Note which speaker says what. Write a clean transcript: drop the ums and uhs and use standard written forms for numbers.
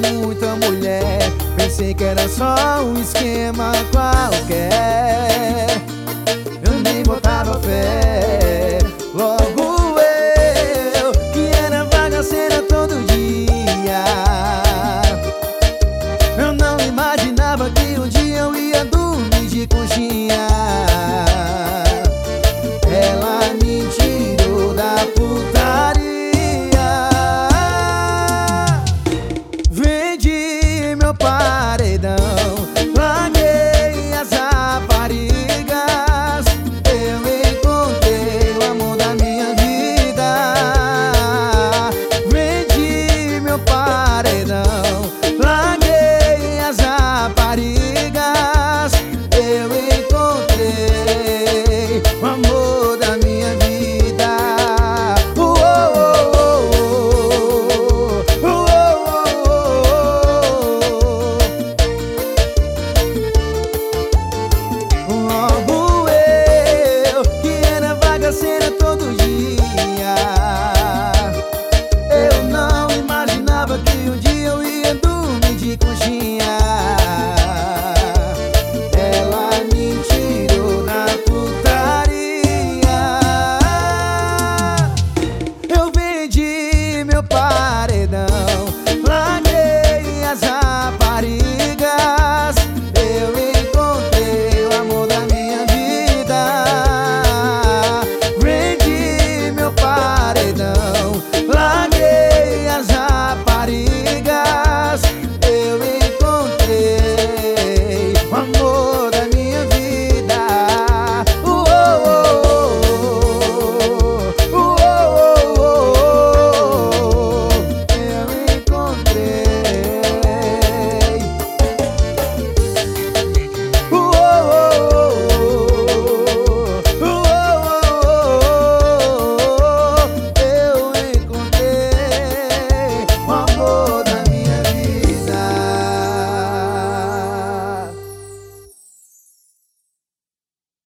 Speaker 1: muita mulher, pensei que era só um esquema qualquer. Eu nem botava fé, logo eu, que era bagaceira todo dia. Eu não imaginava que um dia eu ia dormir de conchinha. Ela me tirou da putaria, vendi meu paredão, larguei as raparigas. Eu encontrei o amor da minha vida. Vendi meu paredão, larguei as raparigas. Eu encontrei o amor da minha vida. Logo eu, que era bagaceira todo dia. Eu não imaginava que um dia eu ia dormir de conchinha. Ela me tirou da putaria. Eu vendi meu paredão,